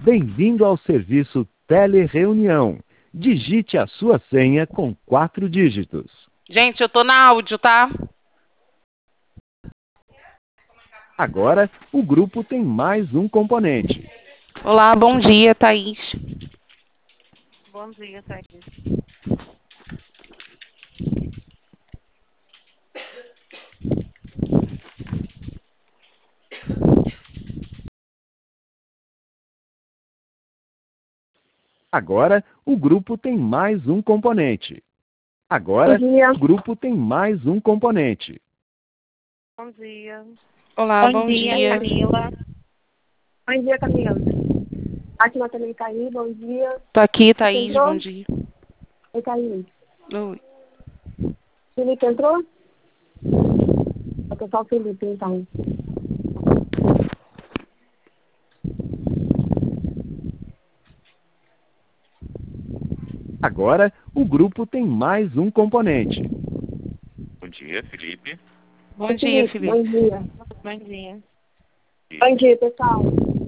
Bem-vindo ao serviço Telereunião. Digite a sua senha com 4 dígitos. Gente, eu tô na áudio, tá? Agora, o grupo tem mais um componente. Olá, bom dia, Thaís. Bom dia, Thaís. Agora, o grupo tem mais um componente. Agora, o grupo tem mais um componente. Bom dia. Olá, bom dia. Camila. Bom dia, Camila. Fátima também tá aí, bom dia. Tô aqui, Thaís, Entrou? bom dia. Oi, Thaís. Oi. Felipe entrou? É só o Felipe, então. Agora, o grupo tem mais um componente. Bom dia, Felipe. Bom dia, Felipe. Bom dia. Bom dia. Bom dia, pessoal.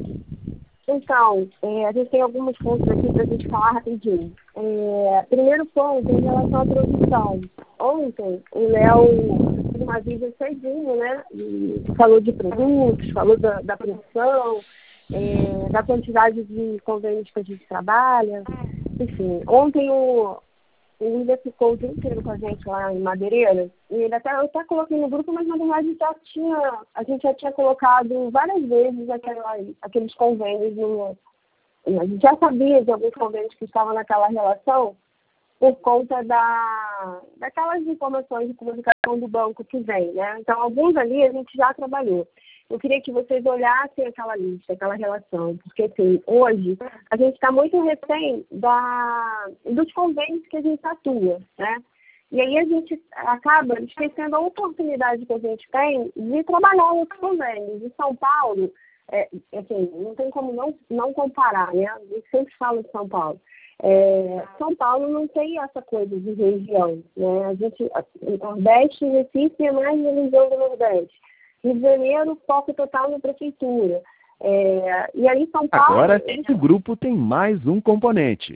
Então, a gente tem alguns pontos aqui para a gente falar rapidinho. Primeiro ponto, em relação à produção. Ontem, o Léo fez uma vídeo cedinho, né? E falou de produtos, falou da produção, da quantidade de convênios que a gente trabalha. Enfim, ontem o William ficou o dia inteiro com a gente lá em Madeireira. E ele eu até coloquei no grupo, mas na verdade a gente já tinha colocado várias vezes aqueles convênios. A gente já sabia de alguns convênios que estavam naquela relação por conta daquelas informações de comunicação do banco que vem, né? Então, alguns ali a gente já trabalhou. Eu queria que vocês olhassem aquela lista, aquela relação, porque, assim, hoje a gente está muito refém dos convênios que a gente atua, né? E aí a gente acaba esquecendo a oportunidade que a gente tem de trabalhar outros convênios. Em São Paulo, assim, não tem como não comparar, né? A gente sempre fala de São Paulo. São Paulo não tem essa coisa de região, né? O Nordeste, Recife é mais na região do Nordeste. Rio de Janeiro, foco total na prefeitura. E aí São Paulo... Agora, o grupo tem mais um componente.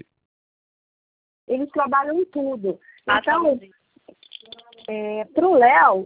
Eles trabalham em tudo. Então, para o Léo,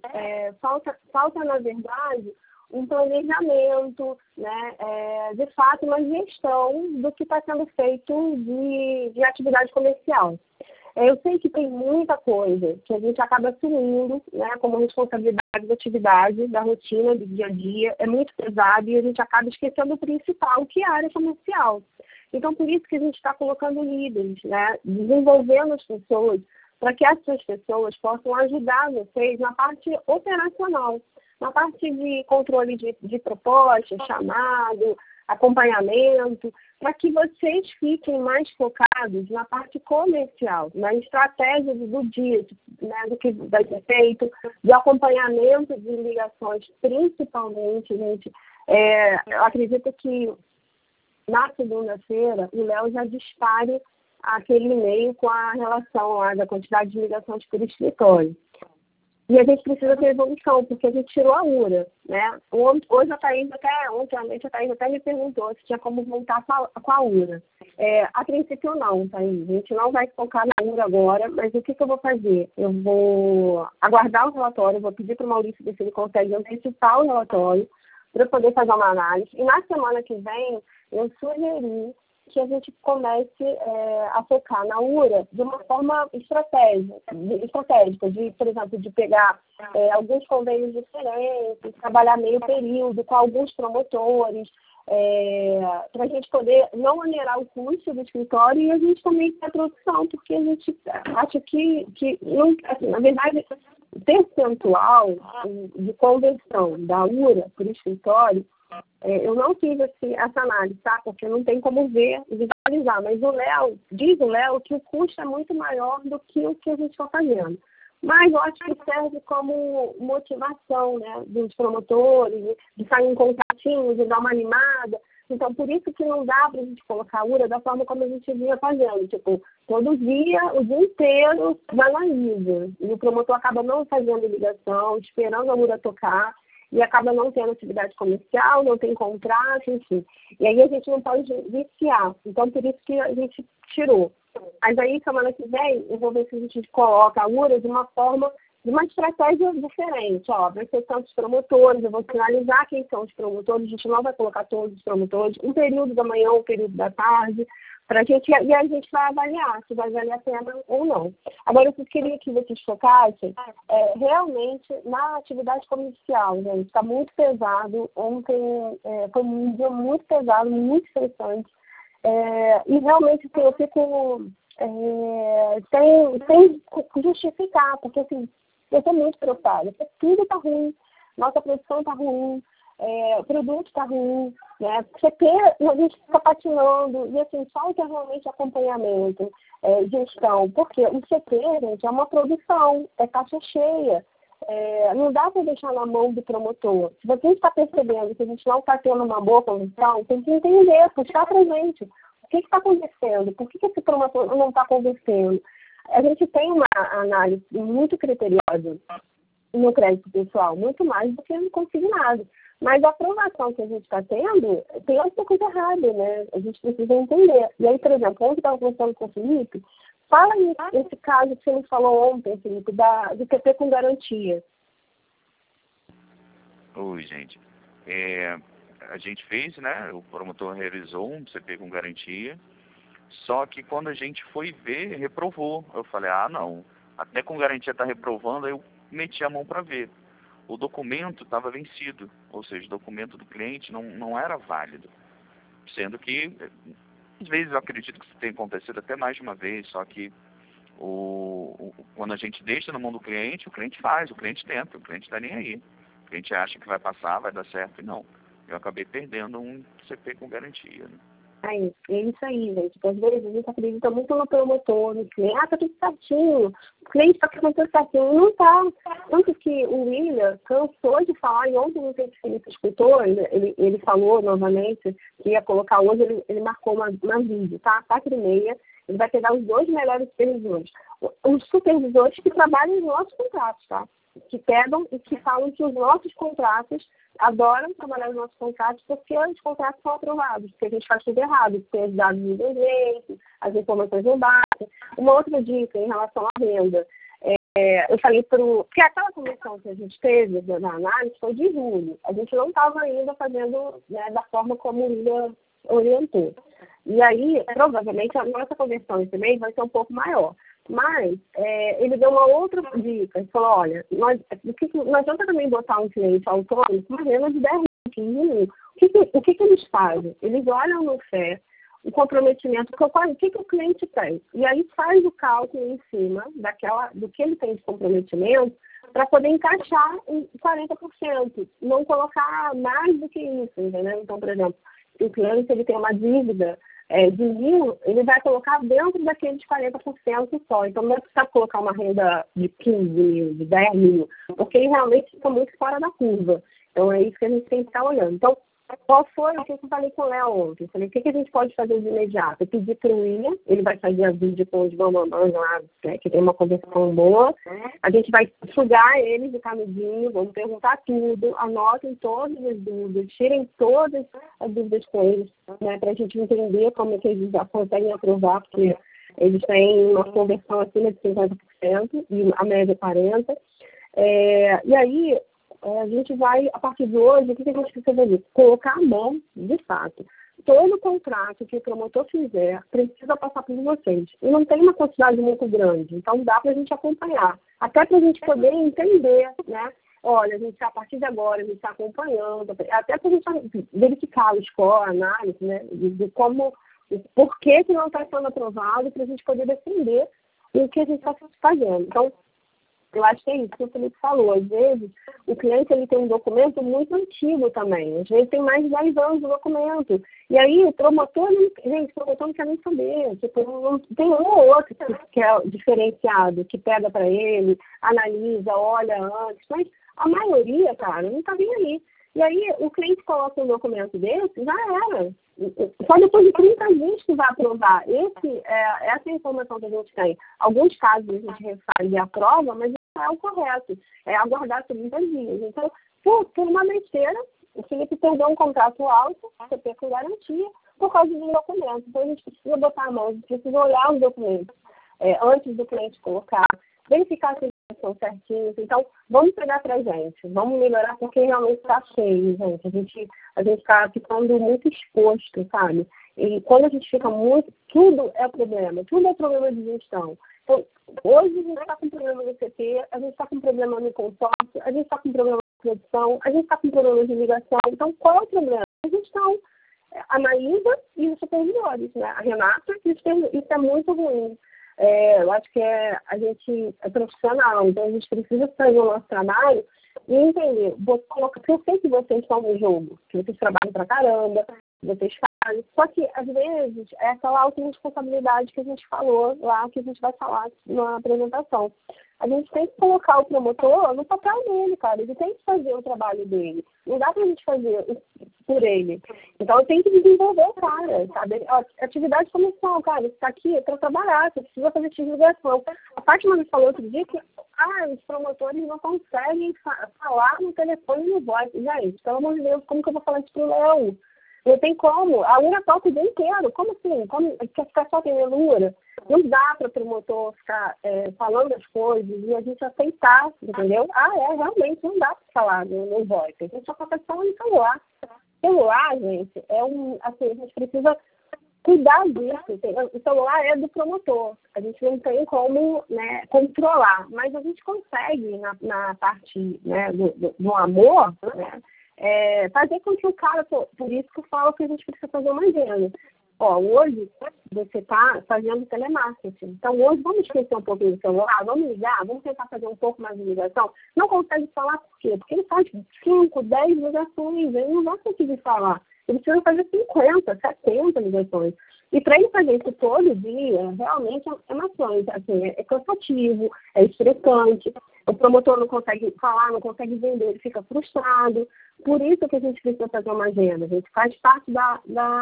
falta, na verdade, um planejamento, né, de fato, uma gestão do que está sendo feito de atividade comercial. Eu sei que tem muita coisa que a gente acaba assumindo, né, como responsabilidade da atividade, da rotina, do dia a dia. É muito pesado e a gente acaba esquecendo o principal, que é a área comercial. Então, por isso que a gente está colocando líderes, né, desenvolvendo as pessoas, para que essas pessoas possam ajudar vocês na parte operacional, na parte de controle de propostas, chamado, acompanhamento, para que vocês fiquem mais focados na parte comercial, na estratégia do dia, né, do que vai ser feito, do acompanhamento de ligações, principalmente, gente. Eu acredito que na segunda-feira o Léo já dispare aquele e-mail com a relação lá da quantidade de ligações por escritório. E a gente precisa ter evolução, porque a gente tirou a URA, né? Hoje a Thaís ontem à noite a Thaís até me perguntou se tinha como voltar com a URA. A princípio não, Thaís. A gente não vai focar na URA agora, mas o que eu vou fazer? Eu vou aguardar o relatório, vou pedir para o Maurício ver se ele consegue antecipar o relatório para eu poder fazer uma análise. E na semana que vem, eu sugeri que a gente comece a focar na URA de uma forma estratégica, por exemplo, de pegar alguns convênios diferentes, trabalhar meio período com alguns promotores, para a gente poder não onerar o custo do escritório e a gente também ter a produção, porque a gente acha que não, assim, na verdade, o percentual de conversão da URA para o escritório, eu não fiz essa análise, tá? Porque não tem como ver e visualizar. Mas diz o Léo que o custo é muito maior do que o que a gente está fazendo. Mas eu acho que serve como motivação, né? Dos promotores, de sair um contatinho, de dar uma animada. Então, por isso que não dá para a gente colocar a URA da forma como a gente vinha fazendo. Tipo, todo dia, o dia inteiro, vai na ISA. E o promotor acaba não fazendo ligação, esperando a URA tocar. e acaba não tendo atividade comercial, não tem contrato, enfim. E aí a gente não pode viciar. Então, por isso que a gente tirou. Mas aí, semana que vem, eu vou ver se a gente coloca a URA de uma forma, de uma estratégia diferente. Ó, vai ser tantos promotores, eu vou sinalizar quem são os promotores, a gente não vai colocar todos os promotores, um período da manhã, um período da tarde, pra gente, e a gente vai avaliar se vai valer a pena ou não. Agora, eu queria que vocês focassem realmente na atividade comercial, gente. Está muito pesado. Ontem foi um dia muito pesado, muito estressante. E realmente assim, eu fico sem justificar, porque assim, eu estou muito preocupada, porque tudo está ruim, nossa produção está ruim, o produto está ruim, né? CP, a gente fica patinando, e assim, falta realmente acompanhamento, gestão, porque o CP, gente, é uma produção, é caixa cheia. Não dá para deixar na mão do promotor. Se você está percebendo que a gente não está tendo uma boa conversão, tem que entender, puxar para a gente. O que está acontecendo? Por que esse promotor não está conversando? A gente tem uma análise muito criteriosa no crédito pessoal, muito mais do que no consignado. Mas a aprovação que a gente está tendo tem alguma coisa errada, né? A gente precisa entender. E aí, por exemplo, ontem eu estava conversando com o Felipe, fala nesse caso que você me falou ontem, Felipe, do TP com garantia. Oi, gente. A gente fez, né? O promotor realizou um CP com garantia, só que quando a gente foi ver, reprovou. Eu falei, não, até com garantia está reprovando, aí eu meti a mão para ver. O documento estava vencido, ou seja, o documento do cliente não era válido. Sendo que, às vezes eu acredito que isso tenha acontecido até mais de uma vez, só que quando a gente deixa na mão do cliente, o cliente faz, o cliente tenta, o cliente está nem aí. O cliente acha que vai passar, vai dar certo, e não. Eu acabei perdendo um CP com garantia, né? É isso aí, gente. Porque às vezes a gente acredita muito no promotor, no cliente. Tá tudo certinho. O cliente está fazendo tudo certinho. Não tá. Tanto que o William cansou de falar, e ontem não sei se ele escutou, ele falou novamente que ia colocar hoje, ele marcou uma vídeo, tá? 4h30. Ele vai pegar os 2 melhores supervisores. Os supervisores que trabalham nos nossos contratos, tá? Que pegam e que falam que os nossos contratos adoram trabalhar nos nossos contratos porque os contratos são aprovados, porque a gente faz tudo errado, porque os dados não dão jeito, as informações não batem. Uma outra dica em relação à renda, eu falei porque aquela conversão que a gente teve na análise foi de julho, a gente não estava ainda fazendo, né, da forma como o Lula orientou. E aí, provavelmente, a nossa conversão esse mês vai ser um pouco maior. Mas ele deu uma outra dica. Ele falou, olha, não adianta também botar um cliente autônomo com uma renda de 10 mil, 15 mil. O que eles fazem? Eles olham no FE o comprometimento, o que o cliente tem. E aí faz o cálculo em cima do que ele tem de comprometimento para poder encaixar em 40%. Não colocar mais do que isso, entendeu? Então, por exemplo, se o cliente ele tem uma dívida de 1.000, ele vai colocar dentro daqueles 40% só. Então, não é precisar colocar uma renda de 15 mil, de 10 mil, porque ele realmente fica muito fora da curva. Então, é isso que a gente tem que estar olhando. Então, qual foi o que eu falei com o Léo ontem? Eu falei, o que a gente pode fazer de imediato? Eu pedi para o William, ele vai fazer a vídeo com os bambambãs lá, né, que tem uma conversão boa. A gente vai sugar eles de canudinho, vamos perguntar tudo, anotem todas as dúvidas, tirem todas as dúvidas com eles, né, para a gente entender como é que eles já conseguem aprovar, porque eles têm uma conversão acima de 50% e a média 40%. E aí, a gente vai, a partir de hoje, o que a gente precisa fazer? Colocar a mão, de fato. Todo contrato que o promotor fizer precisa passar por vocês. E não tem uma quantidade muito grande, então dá para a gente acompanhar. Até para a gente poder entender, né? Olha, a gente a partir de agora, a gente está acompanhando, até para a gente verificar o score, a análise, né? De como, por que não está sendo aprovado, para a gente poder defender o que a gente está fazendo. Então, eu acho que é isso que o Felipe falou. Às vezes, o cliente ele tem um documento muito antigo também. Às vezes, tem mais de 10 anos de documento. E aí, o promotor não quer nem saber. Tipo, tem um ou outro que é diferenciado, que pega para ele, analisa, olha antes. Mas a maioria, cara, não está bem aí. E aí, o cliente coloca um documento desse, já era. Só depois de 30 dias que vai aprovar. Essa é a informação que a gente tem. Alguns casos a gente refaz e aprova, mas não é o correto. É aguardar 30 dias. Então, por uma besteira, o Felipe perdeu um contrato alto, CP com garantia, por causa de um documento. Então, a gente precisa botar a mão, a gente precisa olhar os documentos antes do cliente colocar, verificar se eles são certinhos. Então, vamos pegar pra gente, vamos melhorar, porque realmente está feio, gente. A gente está ficando muito exposto, sabe? E quando a gente fica muito, tudo é problema de gestão. Então, hoje a gente está com problema no CP, a gente está com problema no consórcio, a gente está com problema na produção, a gente está com problema de ligação. Então, qual é o problema? A gestão, a Maísa e os supervisores, né? A Renata, isso é muito ruim. Eu acho que a gente é profissional, então a gente precisa fazer o nosso trabalho e entender, porque eu sei que vocês estão no jogo, que vocês trabalham pra caramba, vocês fazem, só que às vezes é aquela autorresponsabilidade que a gente falou lá, que a gente vai falar na apresentação. A gente tem que colocar o promotor no papel dele, cara. Ele tem que fazer o trabalho dele. Não dá pra gente fazer por ele. Então, eu tenho que desenvolver o cara, sabe? Atividade comercial, cara. Você tá aqui para trabalhar. Você precisa fazer divulgação. A Fátima me falou outro dia que os promotores não conseguem falar no telefone e no voz. Gente, pelo amor de Deus, como que eu vou falar isso pro Léo? Não tem como. A URA toca o dia inteiro. Como assim? Quer ficar só atendendo URA? Não dá para o promotor ficar falando as coisas e a gente aceitar, entendeu? Realmente não dá para falar no voice. A gente só consegue falar no celular. Celular, gente, assim, a gente precisa cuidar disso. O celular é do promotor. A gente não tem como, né, controlar. Mas a gente consegue, na parte, né, do amor, né, fazer com que o cara, por isso que eu falo que a gente precisa fazer uma agenda. Hoje você está fazendo telemarketing. Então, hoje vamos esquecer um pouquinho do celular, vamos ligar, vamos tentar fazer um pouco mais de ligação. Não consegue falar por quê? Porque ele faz 5, 10 ligações, ele não vai conseguir falar. Ele precisa fazer 50, 70 ligações. E para ele fazer isso todo dia, realmente é maçante, assim, é cansativo, é estressante. O promotor não consegue falar, não consegue vender, ele fica frustrado. Por isso que a gente precisa fazer uma agenda. A gente faz parte da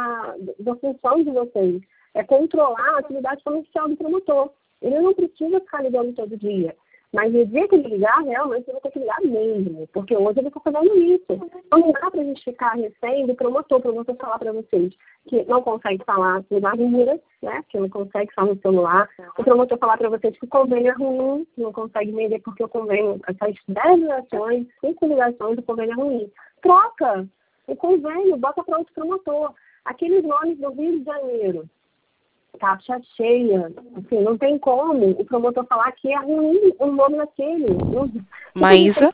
função de vocês. É controlar a atividade comercial do promotor. Ele não precisa ficar ligando todo dia. Mas no dia que ele ligar, realmente ele vai ter que ligar mesmo. Porque hoje ele está fazendo isso. Então não dá para a gente ficar refém do promotor. O promotor falar para vocês que não consegue falar ligar rura, né? Que não consegue falar no celular. O promotor falar para vocês que o convênio é ruim, que não consegue vender porque o convênio, essas 10 ligações, 5 ligações, o convênio é ruim. Troca o convênio, bota para outro promotor. Aqueles nomes do Rio de Janeiro, caixa cheia, assim, não tem como o promotor falar que é ruim o nome daquele. Maísa?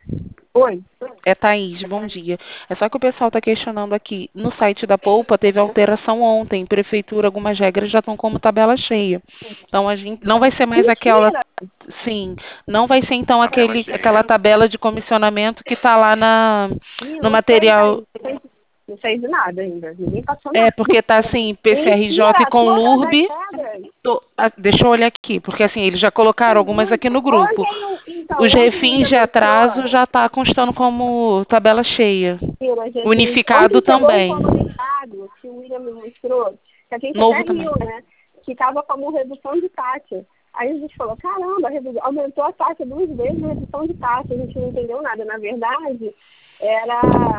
Oi. É Thaís, bom dia. É só que o pessoal está questionando aqui. No site da Poupa teve alteração ontem. Prefeitura, algumas regras já estão como tabela cheia. Então a gente não vai ser mais aquela. Sim, não vai ser então aquela tabela de comissionamento que está lá no material. Não fez nada ainda. Ninguém passou nada. Porque tá assim, PCRJ com LURB. Deixa eu olhar aqui, porque assim, eles já colocaram algumas aqui no grupo. Os refins de atraso já tá constando como tabela cheia. Unificado também. Que o William me mostrou, que a gente até riu, né? Que estava como redução de taxa. Aí a gente falou, caramba, aumentou a taxa 2 vezes a redução de taxa. A gente não entendeu nada. Na verdade, era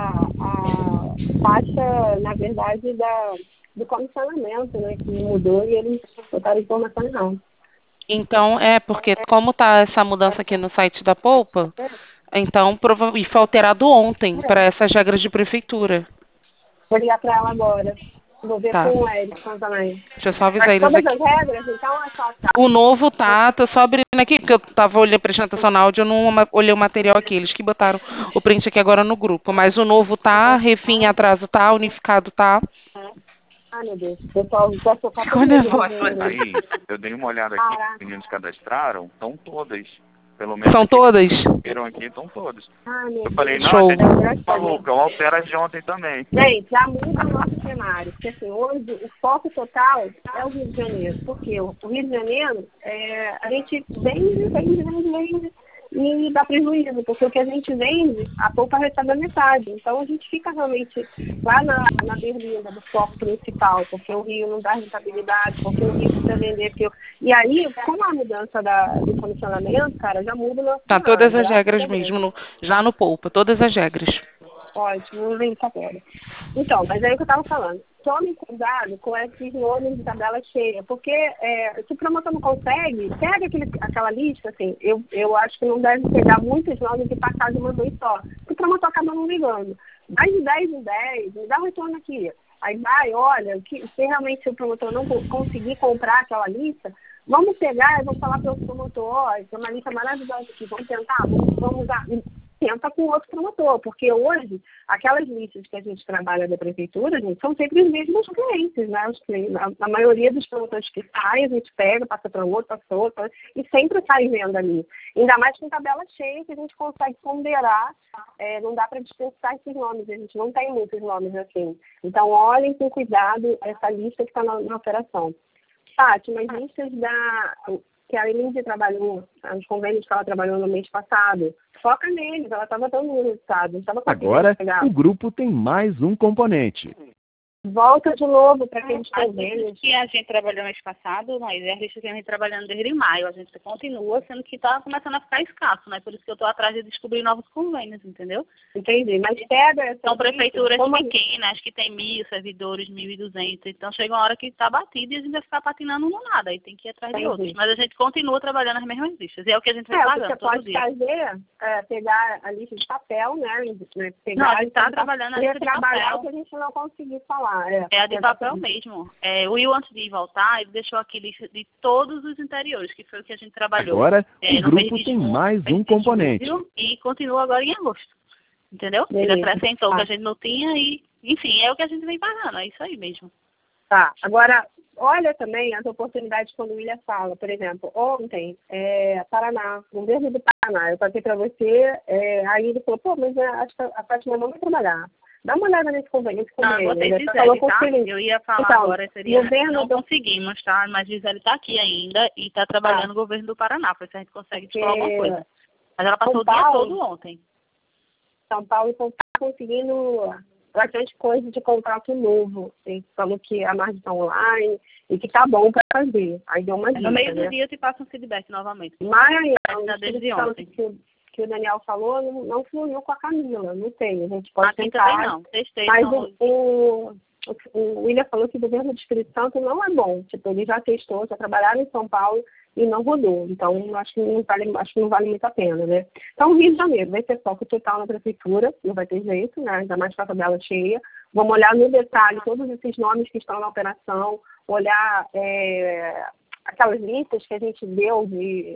a taxa, na verdade, do comissionamento, né, que mudou e eles botaram informação errada. Então, porque como está essa mudança aqui no site da Poupa, então, e foi alterado ontem para essas regras de prefeitura. Vou ligar para ela agora. Vou ver com o Erickson também. Deixa eu só avisar eles todas aqui. As regras, então é só... O novo tô só abrindo aqui, porque eu estava prestando atenção na áudio, eu não olhei o material aqui, eles que botaram o print aqui agora no grupo. Mas o novo refim atraso unificado Ai, meu Deus. Pessoal, ficou nervoso. Aí, eu dei uma olhada aqui, os meninos cadastraram, estão todas. Pelo menos são todas? Viram aqui, estão todas. Eu falei, não, show. A gente tá maluco, eu altero as de ontem também. Gente, já muda o nosso cenário. Porque assim, hoje o foco total é o Rio de Janeiro. Porque o Rio de Janeiro, a gente vende. e dá prejuízo, porque o que a gente vende, a polpa recebe a metade. Então a gente fica realmente lá na berlinda do foco principal, porque o rio não dá rentabilidade, porque o rio precisa vender. E aí, com a mudança do condicionamento, cara, já muda o nosso Tá, cenário, todas as regras mesmo, já no polpa, todas as regras. Ótimo, vou ver isso agora. Então, mas é o que eu estava falando. Tome cuidado com esses nomes de tabela cheia, porque se o promotor não consegue, pega aquela lista, assim, eu acho que não deve pegar muitos nomes e passar de uma vez só, porque o promotor acaba não ligando. Vai de 10 em 10, me dá um retorno aqui. Aí vai, olha, se realmente o promotor não conseguir comprar aquela lista, vamos pegar e vamos falar para o promotor, ó, tem uma lista maravilhosa aqui, vamos tentar, vamos usar. Tenta com outro promotor, porque hoje, aquelas listas que a gente trabalha da prefeitura, gente, são sempre os mesmos clientes, né? A maioria dos promotores que saem, a gente pega, passa para outro, e sempre sai venda ali. Ainda mais com tabela cheia, que a gente consegue ponderar, não dá para dispensar esses nomes, a gente não tem muitos nomes assim. Então, olhem com cuidado essa lista que está na operação. Fátima, as listas que a Elise trabalhou, os convênios que ela trabalhou no mês passado, foca neles, ela estava dando resultado. Agora, o grupo tem mais um componente. Volta de novo para aqueles convênios. Que a gente trabalhou mês passado, mas é a lista que a gente trabalhando desde maio. A gente continua, sendo que está começando a ficar escasso, né? Por isso que eu estou atrás de descobrir novos convênios, entendeu? Entendi, mas pega... São prefeituras pequenas, que tem 1.000 servidores, 1.200. Então chega uma hora que está batido e a gente vai ficar patinando no nada. Aí tem que ir atrás de outros. Mas a gente continua trabalhando as mesmas listas. E é o que a gente vai pagando todo dia. O que você pode fazer pegar a lista de papel, né? Não, a gente está trabalhando a lista de papel. Que a gente não conseguiu falar. É a de papel mesmo. O Will, antes de voltar, ele deixou aqui lista de todos os interiores, que foi o que a gente trabalhou. Agora, o grupo tem mais um componente. E continua agora em agosto. Entendeu? Ele acrescentou o que a gente não tinha e, enfim, é o que a gente vem pagando. É isso aí mesmo. Tá. Agora, olha também as oportunidades quando o William fala. Por exemplo, ontem, Paraná, no governo do Paraná, eu passei para você, aí ele falou, pô, mas acho que a Fátima não vai trabalhar. Dá uma olhada nesse convênio. Vocês Gisele, tá? Eu ia falar então, agora, não conseguimos, tá? Mas Gisele está aqui ainda e está trabalhando no governo do Paraná, para ver se a gente consegue te falar alguma coisa. Mas ela passou o dia todo ontem. São Paulo está conseguindo bastante coisa de contrato novo. Ele falou que a margem está online e que tá bom para fazer. Aí deu uma dica, no meio do dia eu te passo um feedback novamente. Mas desde ontem. Que o Daniel falou, não fluiu com a Camila, não sei, a gente pode aqui tentar. Também não, testei. Mas o William falou que o governo do Espírito Santo não é bom, tipo, ele já testou, já trabalharam em São Paulo e não rodou, então acho que não vale muito a pena, né? Então o Rio de Janeiro vai ter foco total na prefeitura, não vai ter jeito, né? Ainda mais com a tabela cheia. Vamos olhar no detalhe todos esses nomes que estão na operação, olhar aquelas listas que a gente deu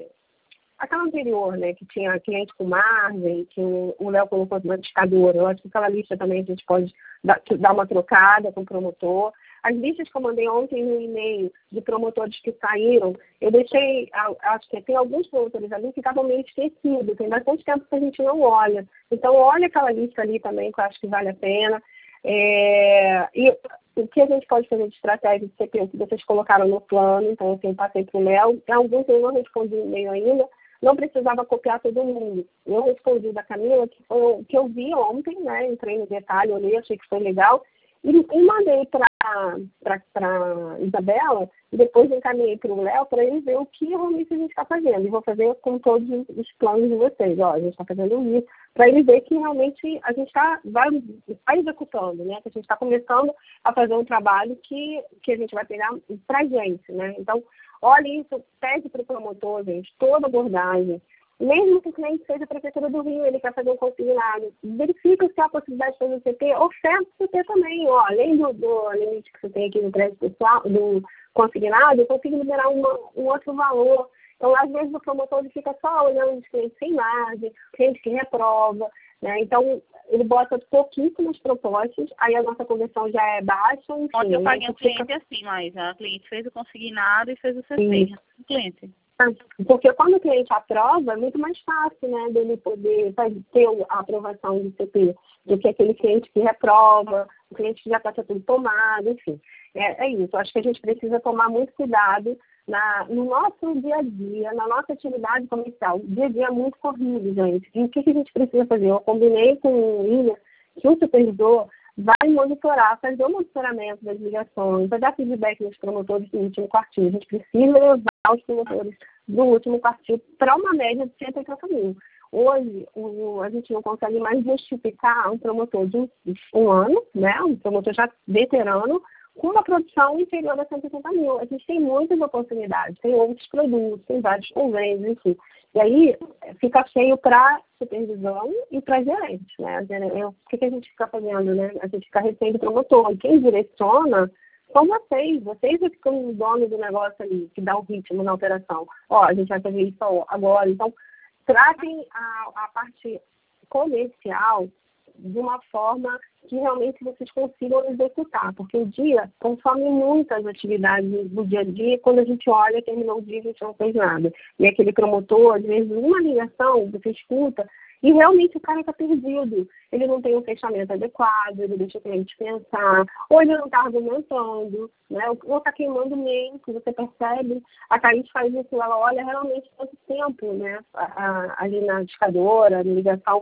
aquela anterior, né, que tinha cliente com margem, que o Léo colocou uma discadora. Eu acho que aquela lista também a gente pode dar uma trocada com o promotor. As listas que eu mandei ontem no e-mail de promotores que saíram, eu deixei, acho que tem alguns promotores ali que estavam meio esquecidos, tem bastante tempo que a gente não olha. Então, olha aquela lista ali também, que eu acho que vale a pena. E o que a gente pode fazer de estratégia de CPU que vocês colocaram no plano, então, assim, eu passei para o Léo. Alguns eu não respondi o e-mail ainda, não precisava copiar todo mundo. Eu respondi da Camila, que foi o que eu vi ontem, né? Entrei no detalhe, olhei, achei que foi legal. E mandei para Isabela, e depois encaminhei para o Léo, para ele ver o que realmente a gente está fazendo. E vou fazer com todos os planos de vocês. Ó, a gente está fazendo isso, para ele ver que realmente a gente vai executando, né? Que a gente está começando a fazer um trabalho que a gente vai pegar para a gente, né? Então, olha isso, pede para o promotor, gente, toda abordagem. Mesmo que o cliente seja a Prefeitura do Rio, ele quer fazer um consignado, verifica se há a possibilidade de fazer o CP, oferta o CP também. Ó, além do limite que você tem aqui no crédito pessoal, do consignado, eu consigo liberar um outro valor. Então, às vezes, o promotor ele fica só olhando os clientes sem margem, cliente que reprova, né? Então, ele bota pouquíssimas propostas, aí a nossa conversão já é baixa. Enfim, ontem eu paguei um cliente assim, mas a cliente fez o consignado e fez o CP. O cliente. Porque quando o cliente aprova, é muito mais fácil, né, dele poder ter a aprovação do CP do que aquele cliente que reprova, o cliente que já está tudo tomado, enfim. É isso. Acho que a gente precisa tomar muito cuidado no nosso dia a dia, na nossa atividade comercial. O dia a dia é muito corrido, gente. E o que a gente precisa fazer? Eu combinei com o William que o supervisor vai monitorar, fazer o monitoramento das ligações, vai dar feedback nos promotores do último quartil. A gente precisa levar os promotores do último quartil para uma média de 180 mil. Hoje, a gente não consegue mais justificar um promotor de um ano, né, um promotor já veterano, com uma produção inferior a 180 mil. A gente tem muitas oportunidades, tem outros produtos, tem vários convênios, enfim. E aí fica feio para supervisão e para gerente, né? O que a gente fica fazendo, né? A gente fica refém do promotor. E quem direciona são vocês. Vocês é que são os donos do negócio ali, que dá o ritmo na operação. Ó, a gente vai fazer isso agora. Então, tratem a parte comercial de uma forma que realmente vocês consigam executar, porque o dia consome muitas atividades do dia a dia, quando a gente olha, terminou o dia, a gente não fez nada. E aquele promotor, às vezes, uma ligação, você escuta, e realmente o cara está perdido. Ele não tem um fechamento adequado, ele deixa o cliente pensar, ou ele não está argumentando, né? Ou está queimando mente, você percebe. A Thaís faz isso, ela olha realmente quanto tempo, né? Ali na discadora, na ligação,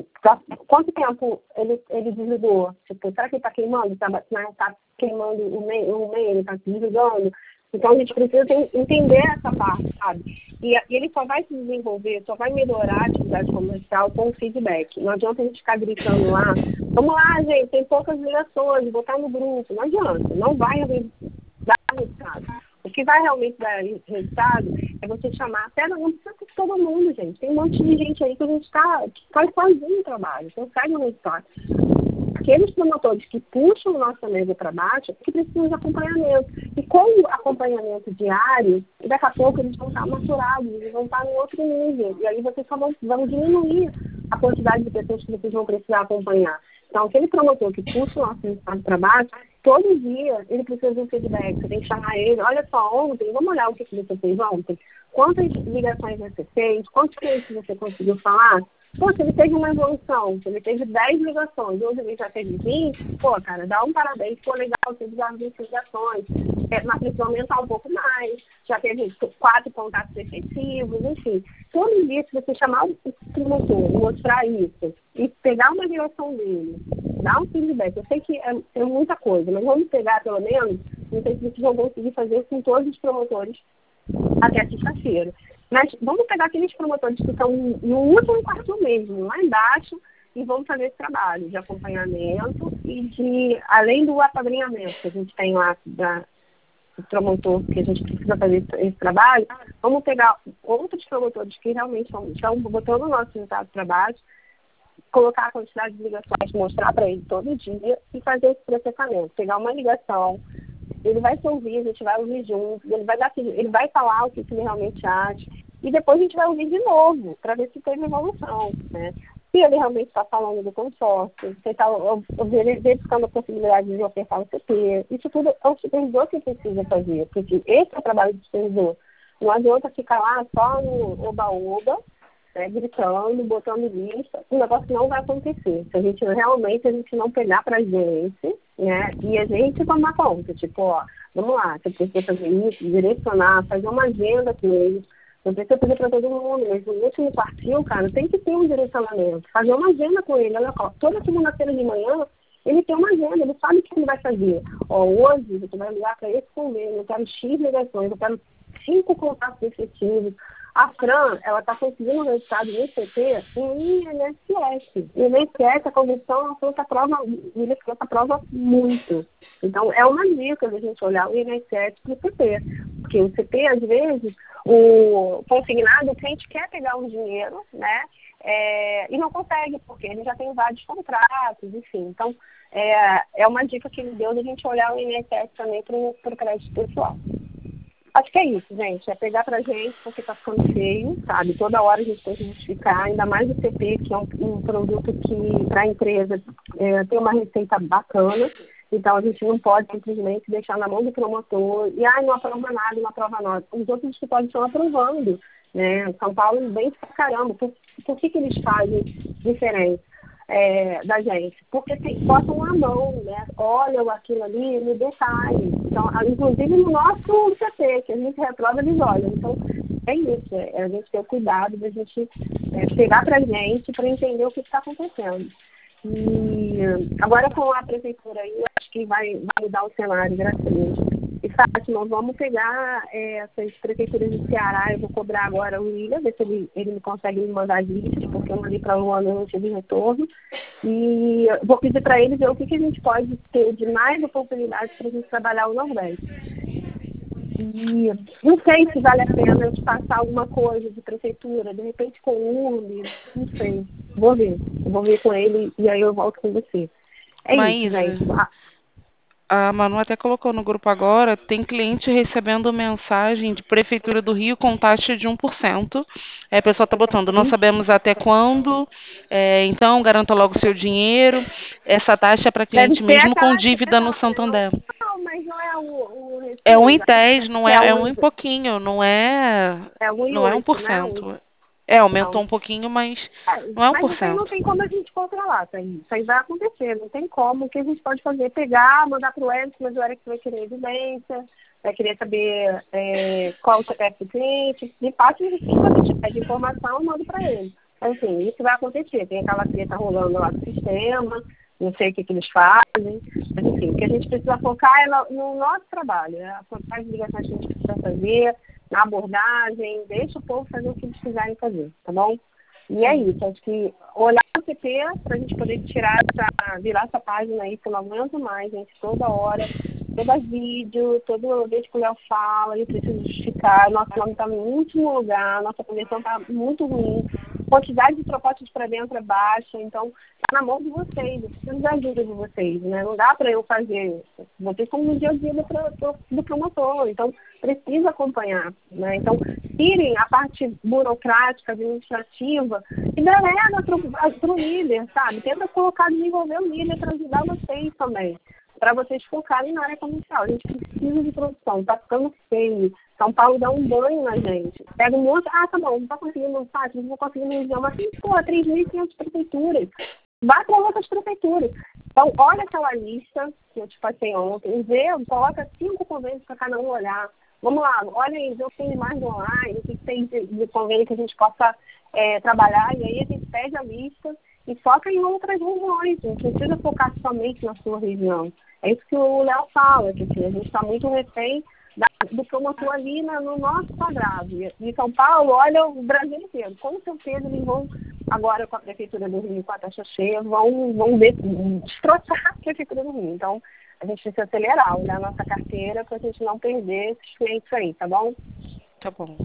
quanto tempo ele desligou? Tipo, será que ele está queimando? Está queimando o meio, ele está desligando? Então, a gente precisa entender essa parte, sabe? E ele só vai se desenvolver, só vai melhorar a atividade comercial com o feedback. Não adianta a gente ficar gritando lá, vamos lá, gente, tem poucas ligações, botar no grupo. Não adianta, não vai dar resultado. O que vai realmente dar resultado é você chamar, até não precisa ter todo mundo, gente. Tem um monte de gente aí que a gente que faz sozinho o trabalho, consegue o resultado. Aqueles promotores que puxam nossa mesa para baixo, que precisam de acompanhamento. E com o acompanhamento diário, daqui a pouco eles vão estar maturados, eles vão estar em outro nível. E aí vocês só vão diminuir a quantidade de pessoas que vocês vão precisar acompanhar. Então, aquele promotor que puxa o nosso resultado para baixo, todo dia ele precisa de um feedback. Você tem que chamar ele, olha só, ontem, vamos olhar o que você fez ontem. Quantas ligações você fez? Quantos clientes você conseguiu falar? Pô, se ele teve uma evolução, se ele teve 10 ligações, hoje ele já teve 20, pô, cara, dá um parabéns, pô, legal, teve já 20 ligações, mas precisa aumentar um pouco mais, já teve 4 contatos efetivos, enfim. Todo dia, se você chamar o promotor, mostrar isso, e pegar uma ligação dele, dar um feedback, eu sei que é muita coisa, mas vamos pegar pelo menos, não sei se vocês vão conseguir fazer isso com todos os promotores até sexta-feira. Mas vamos pegar aqueles promotores que estão no último quarto mesmo, lá embaixo, e vamos fazer esse trabalho de acompanhamento e além do apadrinhamento que a gente tem lá do promotor, que a gente precisa fazer esse trabalho, vamos pegar outros promotores que realmente estão botando o nosso resultado para baixo, colocar a quantidade de ligações, mostrar para ele todo dia e fazer esse processamento. Pegar uma ligação, ele vai se ouvir, a gente vai ouvir junto, ele vai falar o que ele realmente acha, e depois a gente vai ouvir de novo, para ver se teve evolução, né? Se ele realmente está falando do consórcio, se está verificando a possibilidade de ofertar o CP, isso tudo é o supervisor que precisa fazer, porque esse é o trabalho do supervisor. Não adianta ficar lá só no oba-oba, né, gritando, botando lista, o negócio não vai acontecer. Se a gente não pegar pra gente, né, e a gente tomar conta, tipo, ó, vamos lá, você precisa fazer isso, direcionar, fazer uma agenda com eles, não precisa fazer para todo mundo, mas no último quartil, cara, tem que ter um direcionamento, fazer uma agenda com ele, olha só, toda segunda-feira de manhã, ele tem uma agenda, ele sabe o que ele vai fazer. Ó, hoje você vai ligar para esse convênio, eu quero X ligações, eu quero 5 contatos efetivos. A Fran, ela está conseguindo o resultado do ICT em INSS. E no INSS, a convenção, a Fran aprova muito. Então, é uma dica da gente olhar o INSS para o CT. Porque o CT, às vezes, o consignado, o cliente quer pegar um dinheiro, né? E não consegue, porque ele já tem vários contratos, enfim. Então, é uma dica que ele deu da gente olhar o INSS também para o crédito pessoal. Acho que é isso, gente. É pegar pra gente, porque tá ficando feio, sabe? Toda hora a gente tem que justificar, ainda mais o CP, que é um produto que, para a empresa, tem uma receita bacana. Então, a gente não pode simplesmente deixar na mão do promotor e, não aprova nada, não aprova nada. Os outros escritórios estão aprovando, né? São Paulo bem pra caramba. Por que eles fazem diferente? da gente, porque botam a mão, né? Olham aquilo ali no detalhe. Então, inclusive no nosso CT, que a gente reprova, eles olham. Então, é isso, a gente ter o cuidado da gente pegar para a gente para entender o que está acontecendo. E agora com a prefeitura aí, eu acho que vai mudar o cenário, graças a Deus. E Fátima, vamos pegar essas prefeituras do Ceará, eu vou cobrar agora o William, ver se ele me consegue me mandar as listas, porque eu mandei para a Luana e não tive retorno. E vou pedir para ele ver o que a gente pode ter de mais oportunidades para a gente trabalhar o Nordeste. E não sei se vale a pena eu te passar alguma coisa de prefeitura, de repente com o URB, não sei. Vou ver com ele e aí eu volto com você. Maísa, isso, gente. A Manu até colocou no grupo agora, tem cliente recebendo mensagem de Prefeitura do Rio com taxa de 1%. A pessoa está botando, não sabemos até quando, então garanta logo o seu dinheiro. Essa taxa é para cliente mesmo com dívida no Santander. Não, mas não é o é 1,10, não é 1 e pouquinho, não é 1%. Né? Aumentou um pouquinho, mas não é 1%. Mas isso aí não tem como a gente controlar, tá? Isso aí vai acontecer, não tem como. O que a gente pode fazer é pegar, mandar para o Eric, mas o Eric vai querer evidência, vai querer saber qual é o cliente, de parte quando tiver de informação, eu mando para ele. Assim, isso vai acontecer, tem aquela treta rolando lá do sistema, não sei o que eles fazem, mas enfim, o que a gente precisa focar é no nosso trabalho, né? As ligações que a gente precisa fazer, na abordagem, deixa o povo fazer o que eles quiserem fazer, tá bom? E é isso, acho que olhar o CT para a gente poder virar essa página aí, que eu não aguento mais, gente, toda hora, todo vídeo, todo vez que o Léo fala, eu preciso justificar, nosso nome está no último lugar, nossa conversão está muito ruim, quantidade de propostas para dentro é baixa, então está na mão de vocês, eu preciso da ajuda de vocês, né? Não dá para eu fazer, vocês são no dia a dia do promotor, então precisa acompanhar, né? Então tirem a parte burocrática, administrativa e delega para o líder, sabe? Tenta desenvolver o líder para ajudar vocês também, para vocês focarem na área comercial. A gente precisa de produção, está ficando feio. São Paulo dá um banho na gente. Pega um monte, tá bom, não está conseguindo fácil, não vou conseguir no idioma, mas 3.500 prefeituras. Vá para outras prefeituras. Então, olha aquela lista que eu te passei ontem, coloca 5 convênios para cada um olhar. Vamos lá, olha aí, vê o que tem mais online, o que tem de convênio que a gente possa trabalhar, e aí a gente pede a lista e foca em outras regiões. A gente não precisa focar somente na sua região. É isso que o Léo fala, que assim, a gente está muito refém do promotor ali no nosso quadrado. E São Paulo, olha o Brasil inteiro. Com certeza eles vão, agora com a Prefeitura do Rio, com a taxa cheia, vão destroçar a Prefeitura do Rio. Então, a gente precisa acelerar, olhar a nossa carteira para a gente não perder esses clientes aí, tá bom? Tá bom.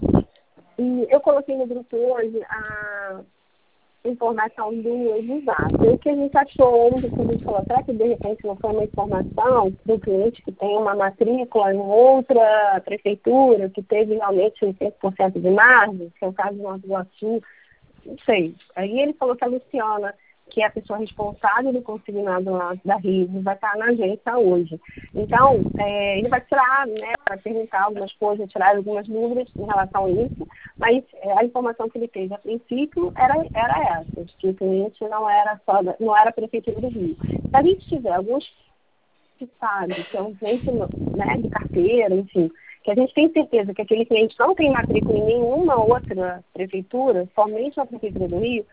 E eu coloquei no grupo hoje a informação do Exato. O que a gente achou ontem, quando a gente falou, será que de repente não foi uma informação do cliente que tem uma matrícula em outra prefeitura, que teve realmente 80% de margem, que é o caso do Nova Iguaçu, não sei. Aí ele falou que a Luciana, que é a pessoa responsável do consignado lá da rede, vai estar na agência hoje. Então, ele vai tirar, né, para perguntar algumas coisas, tirar algumas dúvidas em relação a isso, mas a informação que ele teve a princípio era essa, que o cliente não era a Prefeitura do Rio. Se a gente tiver alguns que sabe, que é um cliente, né, de carteira, enfim, que a gente tem certeza que aquele cliente não tem matrícula em nenhuma outra prefeitura, somente na Prefeitura do Rio,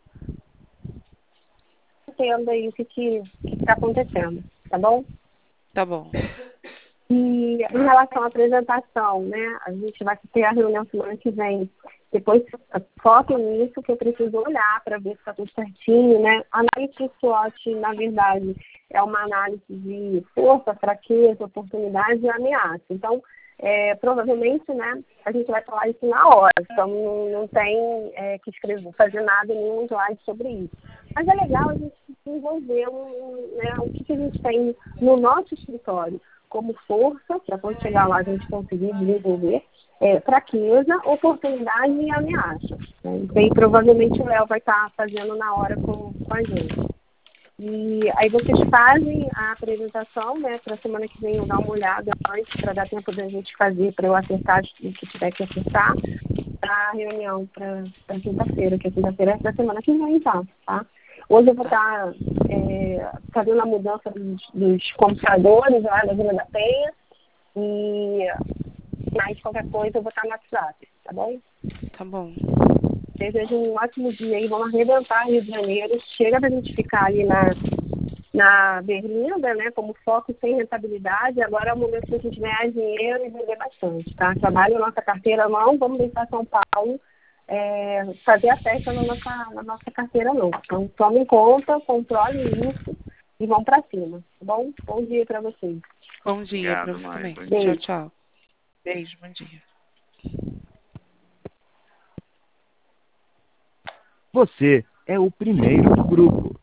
entenda aí o que está acontecendo, tá bom? Tá bom. E em relação à apresentação, né, a gente vai ter a reunião semana que vem. Depois foquem nisso, que eu preciso olhar para ver se está tudo certinho, né? A análise SWOT, na verdade, é uma análise de força, fraqueza, oportunidade e ameaça. Então, provavelmente, né, a gente vai falar isso na hora, então não tem que fazer nada, nenhum slide sobre isso. Mas é legal a gente desenvolver o que a gente tem no nosso escritório como força, para quando chegar lá a gente conseguir desenvolver, fraqueza, oportunidade e ameaça. Né? E aí provavelmente o Léo vai estar fazendo na hora com a gente. E aí vocês fazem a apresentação, né, para a semana que vem eu dar uma olhada antes, para dar tempo da gente fazer, para eu acertar o que tiver que acertar, para a reunião para quinta-feira, que a quinta-feira é da semana que vem, então, tá? Hoje eu vou estar fazendo a mudança dos computadores lá da Vila da Penha. E mais qualquer coisa eu vou estar no WhatsApp, tá bom? Tá bom. Desejo um ótimo dia aí, vamos arrebentar Rio de Janeiro. Chega da gente ficar ali na berlinda, né, como foco sem rentabilidade. Agora é o momento de a gente ganhar dinheiro e vender bastante, tá? Trabalho nossa carteira, não vamos deixar São Paulo fazer a festa na nossa carteira, não. Então, tome em conta, controle isso e vamos para cima, tá bom? Bom dia para vocês. Bom dia para você também. Tchau, tchau. Beijo, bom dia. Você é o primeiro do grupo.